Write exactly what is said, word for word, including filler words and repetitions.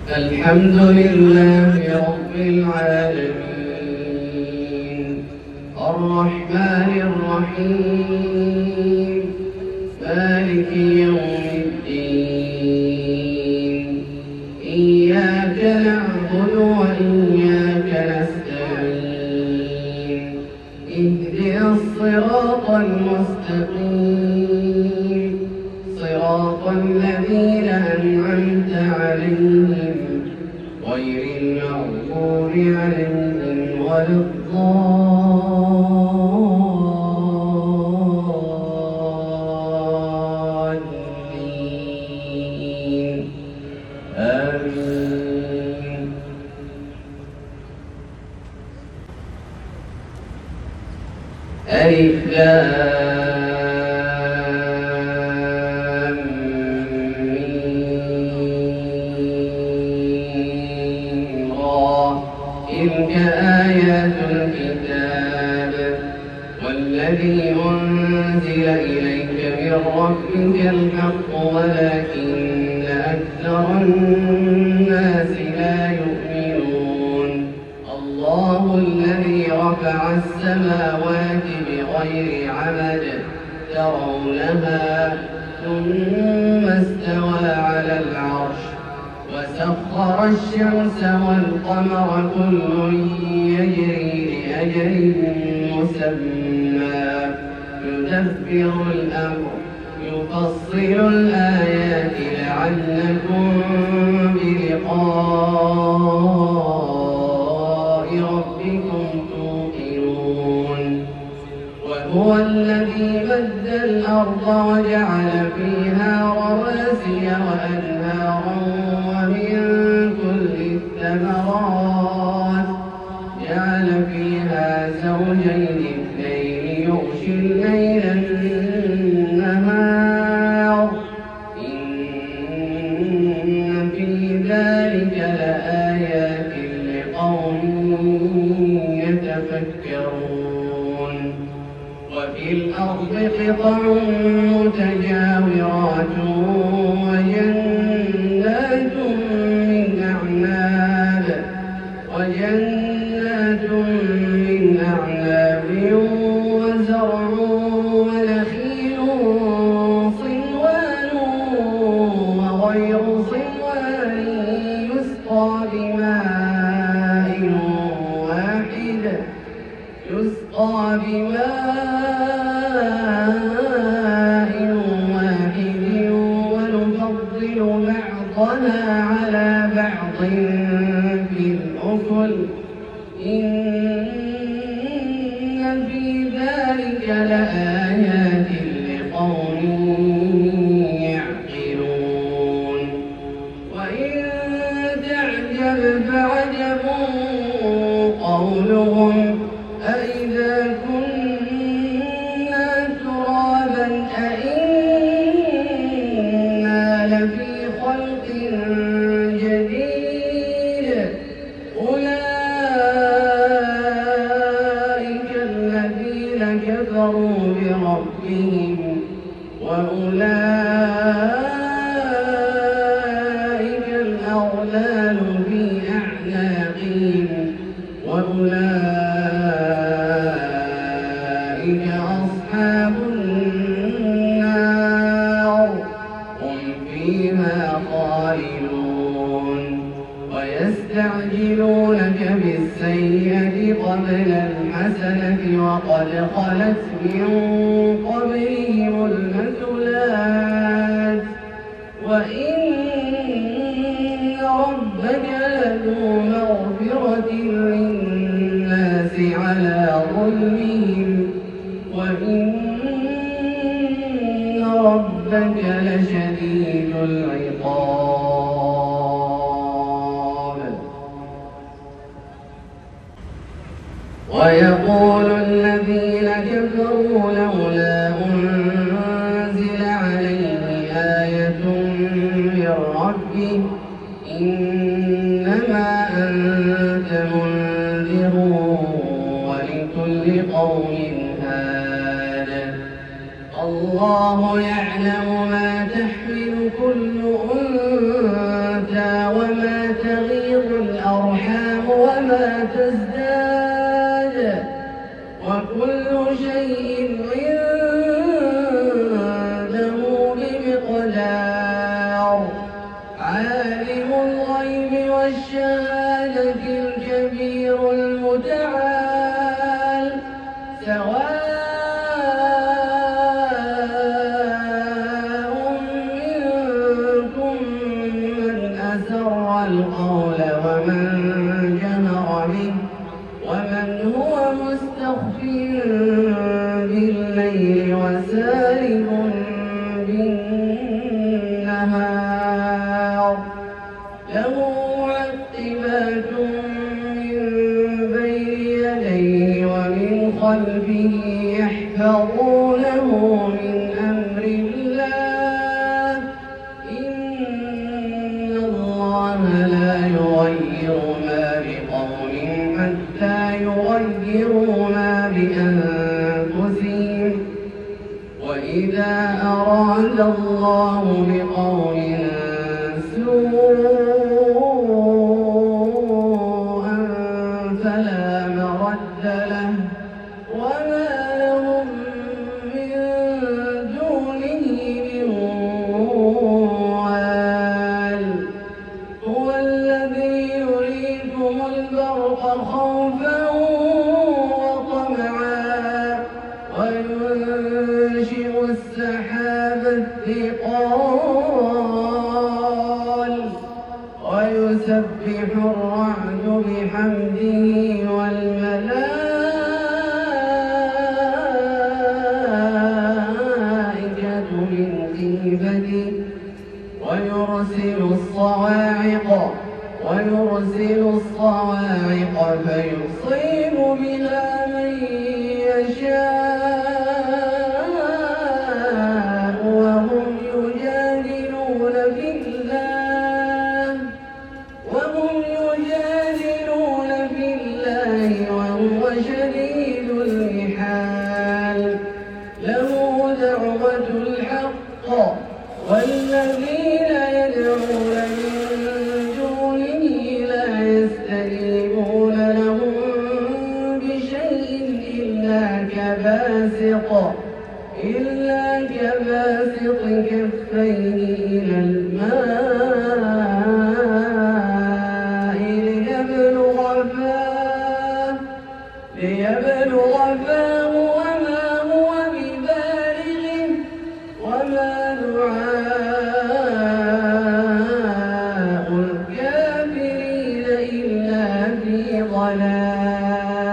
الحمد لله رب العالمين الرحمن الرحيم مالك يوم الدين إياك نعبد وإياك نستعين اهدنا الصراط المستقيم صراط الذين أنعمت عليهم غير المغضوب عليهم ولا الضالين آمين. ألف لام ميم را تلك آيات الكتاب والذي أنزل إليك من ربك الحق ولكن أكثر الناس لا يؤمنون. الله الذي رفع السماوات بغير عمد ترونها ثم استوى على العرش وسخر الشمس والقمر كل يجري لأجل مسمى يدبر الأمر يفصل الآيات لعلكم بلقاء ربكم توقنون. وهو الذي مد الأرض وجعل فيها رواسي وأنهارا ومن كل الثمرات جعل فيها زوجين اثنين يغشي الليل النهار إن في ذلك لآيات لقوم يتفكرون. وفي الأرض قطع متجاورات وجنات من أعناب وجنات من أعناب وزرع ونخيل صنوان وغير صنوان يسقى بماء واحد يسقى بماء واحد ونفضل بعضها على بعض في الأكل إن في ذلك لآيات لقوم يعقلون. وإن تعجب فعجب قولهم أإذا كنا ترابا أإنا لفي خلق جديد أولئك الذين كفروا بربهم وأولئك الأغلال في أعناقهم وأولئك أصحاب النار هم فيها خالدون. ويستعجلونك بالسيئة قبل الحسنة وقد خلت من قبلهم المثلات وإن ربك لذو مغفرة للناس على ظلمهم وإن ربك لشديد العقاب. ويقول الذين كفروا لولا أنزل عليه آية من ربه إنما أنت منذر ولكل قوم هاد. الله يعلم ما تحمل كل أنثى وما تغيض الأرحام وما تزداد وكل شيء عنده بمقدار عالم الغيب والشهادة الكبير المتعال سواء منكم من أسر القول ومن جهر به ومن هو مستخف بالليل وسارب بالنهار له معقبات من بين يديه ومن خلفه يحفظونه من أمر الله إن الله لا يغير ما بقوم حتى يغيروا ما بأنفسهم وإذا أراد الله بقوم سوءا فلا مرد له وما لهم من دونه من وال هو الذي يريكم البرق خوفا وطمعا وينشئ السحاب الثقال ويسبح الرعد بحمده والملائكة من خيفته ويرسل الصواعق ويرسل الصواعق فيصيب بها من يشاء وهم يجادلون في الله وهم يجادلون في الله وهو شديد المحال له دعوة الحق والذين يدعون من دونه لا يستجيبون لهم بشيء إلا كباسط إلا كباسط كفيه إلى الماء ليبلغ فاه ليبلغ فاه وما هو ببالغه وما دعاء الكافرين إلا في ضلال.